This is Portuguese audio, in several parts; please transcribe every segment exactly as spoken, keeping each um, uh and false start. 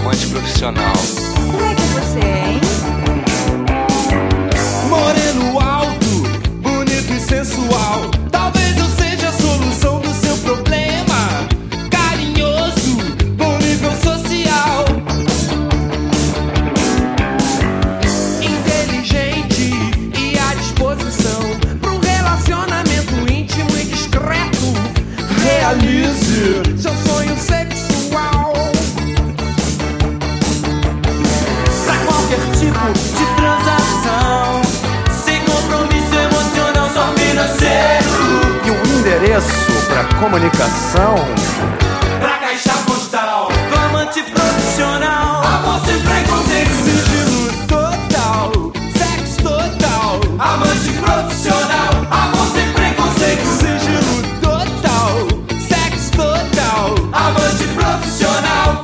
amante profissional. Como é que você é, hein? Moreno alto, bonito e sensual. Talvez eu seja a solução do seu problema. Carinhoso, bom nível social. Inteligente e à disposição pra um relacionamento íntimo e discreto. Realize seu sonho sexual. Pra qualquer tipo de transação, sem compromisso emocional, só financeiro. E um endereço para comunicação. Pra caixa postal do amante profissional. Amor sem preconceito, sigilo total, sexo total. Amante profissional, amor sem preconceito, sigilo total, sexo total. Amante profissional.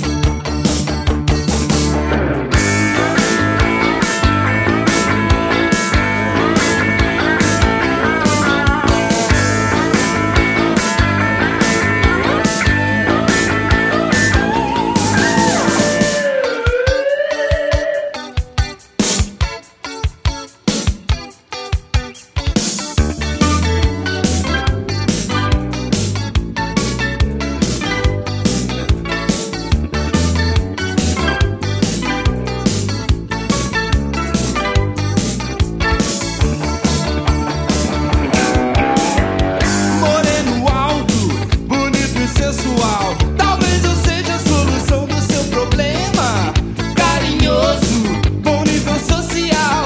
Talvez eu seja a solução do seu problema. Carinhoso, bom nível social.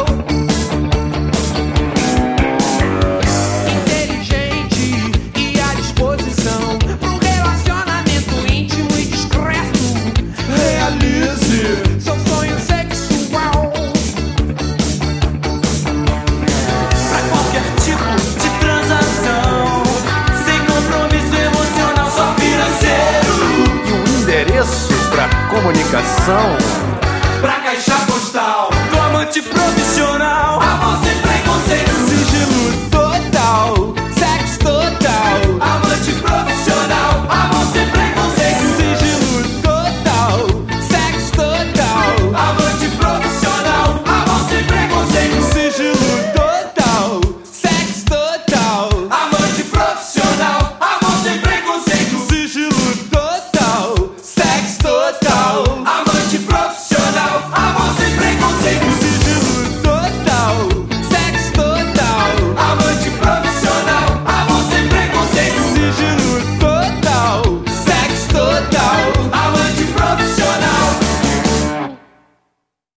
Inteligente e à disposição pra um relacionamento íntimo e discreto. Realize seu sonho sexual. Pra qualquer tipo de transação, sem compromisso emocional, só financeiro. E um endereço para comunicação. Pra caixa postal do amante profissional.